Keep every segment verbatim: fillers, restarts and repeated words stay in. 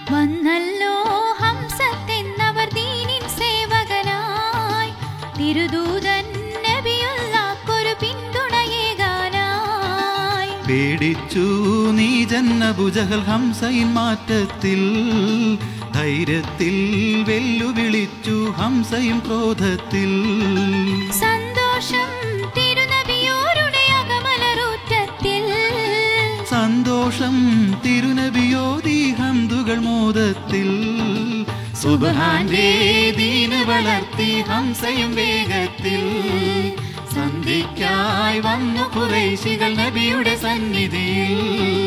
വന്നല്ലോ ഹംസത്തെന്നവർ ദീനിൻ സേവകനായി, തിരുദൂതൻ നബിയുള്ളാക്കൊരു പിന്തുണയേകാനായി. പേടിച്ചു നീ ജന്നബുജഹൽ ഹംസയിൻ മാറ്റത്തിൽ, ധൈര്യത്തിൽ വെല്ലുവിളിച്ചു ഹംസയും ക്രോധത്തിൽ. സന്തോഷം തിരുനബിയോരുടെ അകമലറൂറ്റത്തിൽ, സന്തോഷം തിരുനബിയോദി ഹംദുകൾ മോദത്തിൽ. സുബ്ഹാന്റെ ദീന് വളർത്തി ഹംസയും വേഗത്തിൽ, സന്ധിക്കായി വന്നു ഖുറൈശികൾ നബിയുടെ സന്നിധിയിൽ.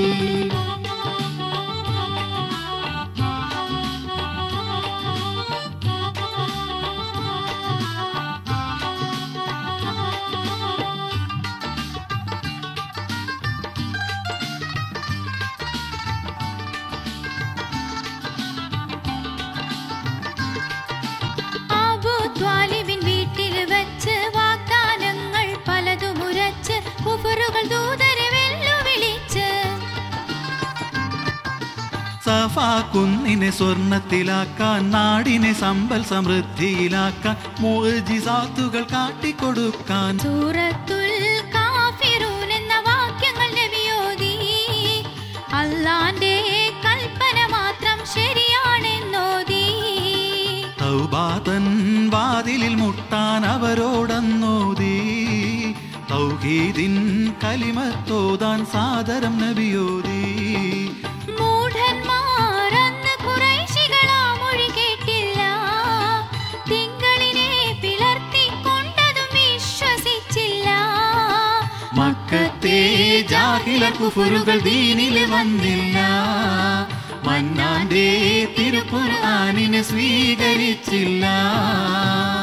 ത്വാലിബിൻ വീട്ടിൽ വെച്ച് വാഗ്ദാനങ്ങൾ പലതുമുരച്ച് കുഫറുകൾ ദൂതരെ വെല്ലുവിളിച്ച്. സഫാ കുന്നിനെ സ്വർണത്തിലാക്കാൻ, നാടിനെ സമ്പൽ സമൃദ്ധിയിലാക്കാൻ, മുഅ്ജിസാത്തുകൾ കാട്ടിക്കൊടുക്കാൻ. സൂറത്തുൽ കാഫിറൂൻ എന്ന വാക്യങ്ങൾ നബിയോതി, അല്ലാന്റെ കൽപ്പന മാത്രം ശരിയാണെന്നോതി. തൗബാതൻ വാതിലിൽ മുട്ടാൻ അവരോടന്നോതി, തൗഹീദിൻ കലിമത്തോതാൻ സാദരം നബിയോതി. മൂഢന്മാർ അന്ന് ഖുറൈശികളാ മൊഴി കേട്ടില്ല, തിങ്കളിനെ പിളർത്തിക്കൊണ്ടതും വിശ്വസിച്ചില്ല. മക്കത്തെ ജാഹില കുഫറുകൾ ദീനിൽ വന്നില്ല, മന്നാന്റെ തിരുഖുർആനിനെ സ്വീകരിച്ചില്ല.